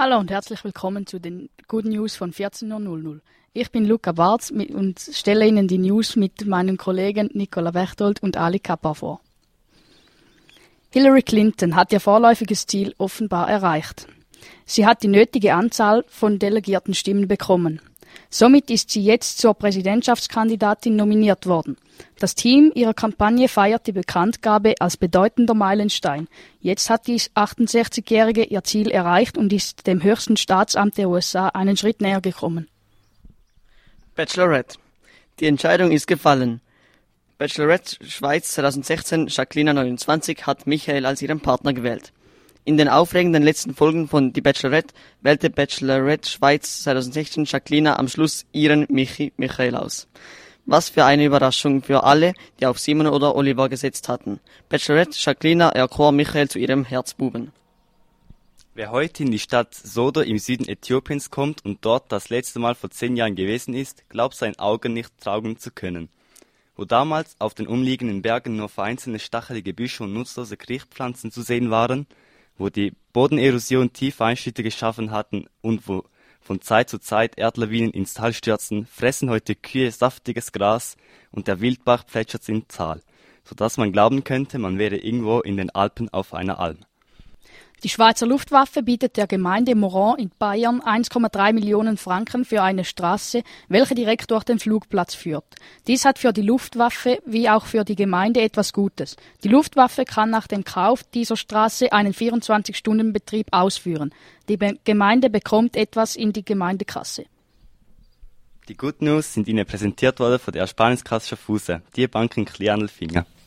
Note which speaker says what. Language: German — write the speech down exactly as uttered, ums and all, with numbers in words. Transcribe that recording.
Speaker 1: Hallo und herzlich willkommen zu den Good News von vierzehn Uhr. Ich bin Luca Barz und stelle Ihnen die News mit meinen Kollegen Nicola Bechtold und Ali Kappa vor. Hillary Clinton hat ihr vorläufiges Ziel offenbar erreicht. Sie hat die nötige Anzahl von delegierten Stimmen bekommen. Somit ist sie jetzt zur Präsidentschaftskandidatin nominiert worden. Das Team ihrer Kampagne feiert die Bekanntgabe als bedeutender Meilenstein. Jetzt hat die achtundsechzigjährige ihr Ziel erreicht und ist dem höchsten Staatsamt der U S A einen Schritt näher gekommen.
Speaker 2: Bachelorette. Die Entscheidung ist gefallen. Bachelorette Schweiz zweitausendsechzehn, Jacqueline neunundzwanzig, hat Michael als ihren Partner gewählt. In den aufregenden letzten Folgen von Die Bachelorette wählte Bachelorette Schweiz zweitausendsechzehn Jacqueline am Schluss ihren Michi Michael aus. Was für eine Überraschung für alle, die auf Simon oder Oliver gesetzt hatten. Bachelorette Jacqueline erkor Michael zu ihrem Herzbuben.
Speaker 3: Wer heute in die Stadt Sodo im Süden Äthiopiens kommt und dort das letzte Mal vor zehn Jahren gewesen ist, glaubt seinen Augen nicht trauen zu können. Wo damals auf den umliegenden Bergen nur vereinzelte stachelige Büsche und nutzlose Kriechpflanzen zu sehen waren, wo die Bodenerosion tiefe Einschnitte geschaffen hatten und wo von Zeit zu Zeit Erdlawinen ins Tal stürzen, fressen heute Kühe saftiges Gras und der Wildbach plätschert ins Tal, sodass man glauben könnte, man wäre irgendwo in den Alpen auf einer Alm.
Speaker 1: Die Schweizer Luftwaffe bietet der Gemeinde Moran in Bayern eins Komma drei Millionen Franken für eine Straße, welche direkt durch den Flugplatz führt. Dies hat für die Luftwaffe wie auch für die Gemeinde etwas Gutes. Die Luftwaffe kann nach dem Kauf dieser Straße einen vierundzwanzig-Stunden-Betrieb ausführen. Die Be- Gemeinde bekommt etwas in die Gemeindekasse.
Speaker 3: Die Good News sind Ihnen präsentiert worden von der Ersparniskasse Schaffhausen, die Bank in Kleinandelfingen.